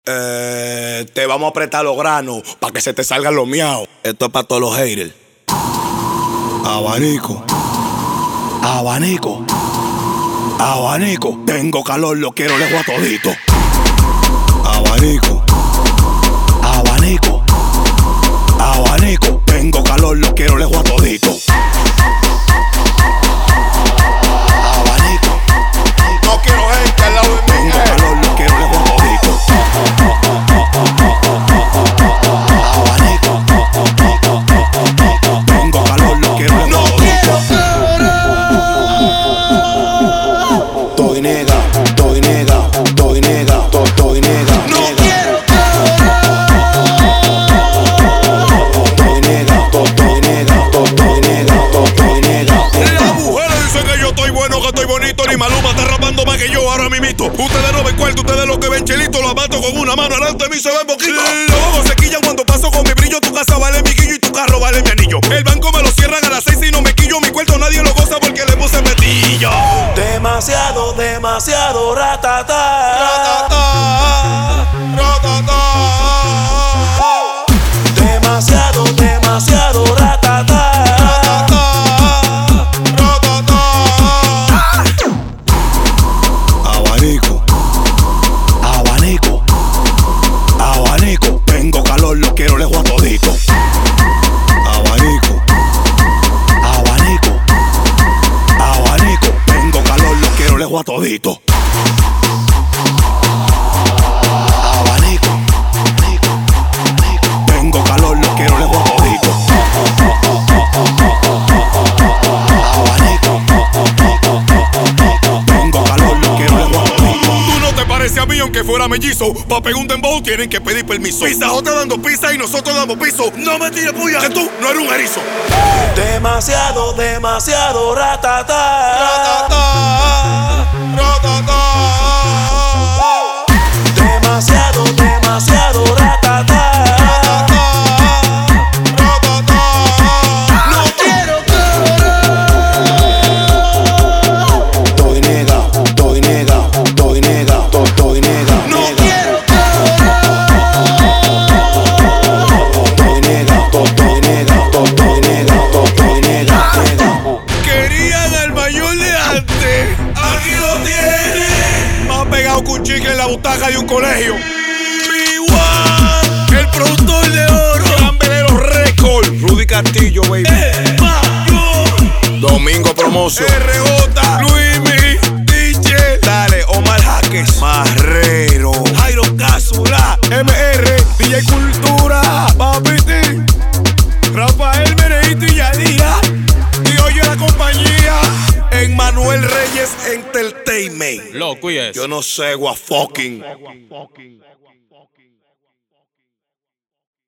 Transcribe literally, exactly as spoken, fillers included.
Eh, te vamos a apretar los granos para que se te salgan los miaos. Esto es para todos los haters. Abanico. Abanico. Abanico. Tengo calor, lo quiero lejos a todito. Abanico. Abanico. Abanico. Tengo calor, lo quiero lejos a todito. Abanico. No quiero gente al lado de mí. Tengo calor, lo quiero lejos a todito. Abanico. Tengo calor, lo quiero lejos a todito. Estoy nega, estoy nega, estoy nega, estoy nega. No quiero Estoy nega, estoy nega, estoy nega, estoy nega. Las mujeres dicen que yo estoy bueno, que estoy bonito. Ni Maluma está rapando más que yo ahora mismito. Ustedes no ven cuarto, ustedes lo que ven chelito. Lo mato con una mano, adelante de mí se ven poquito. Los ojos se quillan cuando paso con mi brillo. Tu casa vale mi guillo y tu carro vale mi anillo. El banco me lo cierran a las seis y no me quillo. Mi cuarto nadie lo goza porque le puse metillo. Demasiado, demasiado ratata. Ratata, ratata. Demasiado, demasiado ratata. Ratata, ratata. Abanico. Abanico. Abanico. Tengo calor, lo quiero lejos a todito. Abanico. Abanico. Abanico. Tengo calor, lo quiero lejos a todito. Abanico. Tengo calor, lo quiero lejos a todito. Abanico. Tengo calor, lo quiero lejos a todito. Tú no te pareces a mí aunque fuera mellizo. Pa' pegar un dembow tienen que pedir permiso. Pizza Hut dando pizza y nosotros damos piso. No me tires puya, que tú no eres un erizo. Demasiado, demasiado ratata. Ratata, ratata. Demasiado, demasiado ratata. Ratata, ratata. No quiero Estoy nega, estoy nega, estoy nega, estoy nega. No quiero Estoy nega, estoy nega, estoy nega, estoy nega. Querían al mayor de antes. Aquí lo tienen. Más pegado que un chicle en la butaca de un colegio. B uno, el productor de oro. Gambelero Record. Rudy Castillo, baby. Eh, Domingo Promotion. R J, Luismi, D J. Dale, Omar Jaques. Marrero. Jairo Casula. M R, D J Cultura. Papiti. Rafael Meneito y Yadira. Y oye la compañía en Manuel Reyes Entertainment. Loco, y eso. Yo no sé, guafucking.